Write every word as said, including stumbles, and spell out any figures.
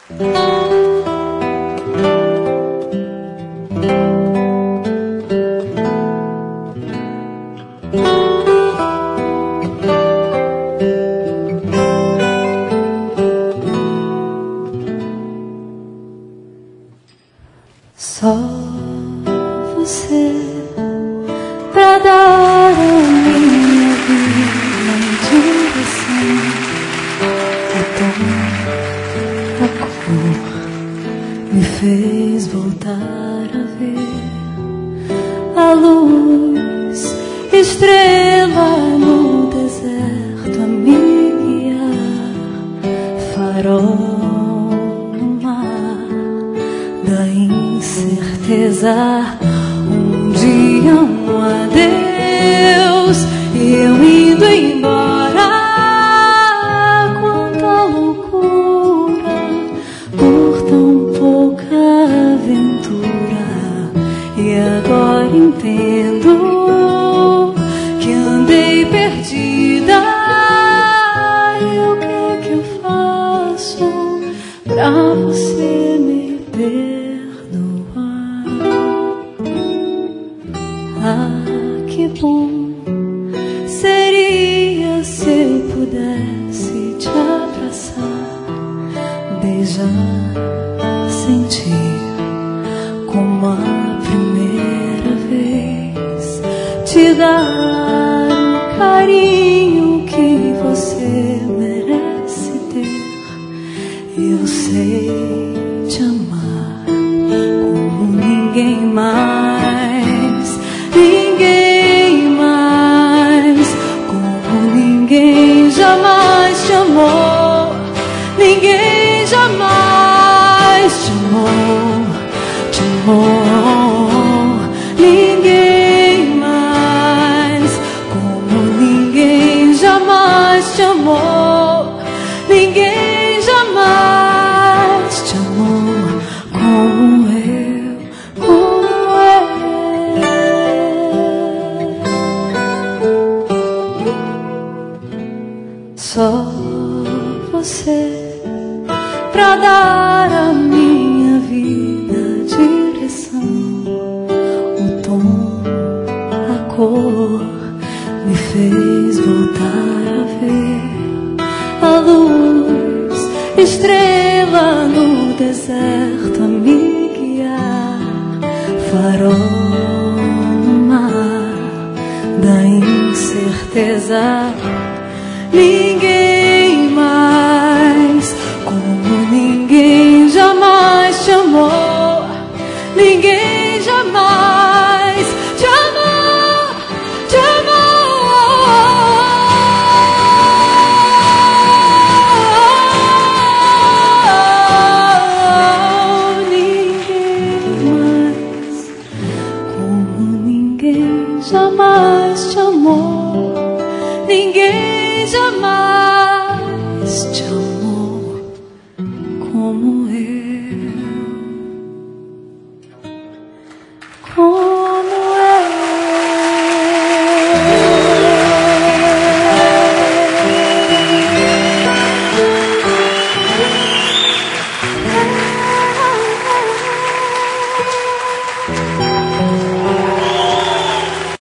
Só você pra dar a minha vida direção, o tom, a cor me fez voltar a ver a luz, estrela no deserto a me guiar, farol no mar da incerteza. Um dia um adeus e eu indo embora. Quanta loucura por tão pouca aventura. E agora entendo que andei perdida. E o que é que eu faço pra você me perdoar? Ah, que bom seria se eu pudesse te abraçar, beijar, sentir como a primeira vez, te dar o carinho que você merece ter. Eu sei te amar como ninguém mais, ninguém mais, como ninguém jamais te amou, ninguém jamais te amou, te amou, ninguém mais, como ninguém jamais te amou, ninguém jamais te amou como eu, como só você pra dar a minha vida direção, o tom, a cor me fez voltar a ver a luz, estrela no deserto a me guiar, farol no mar da incerteza. Ninguém mais, como ninguém jamais te amou, ninguém jamais te amou, te amou. Ninguém mais, como ninguém jamais te amou, ninguém jamais.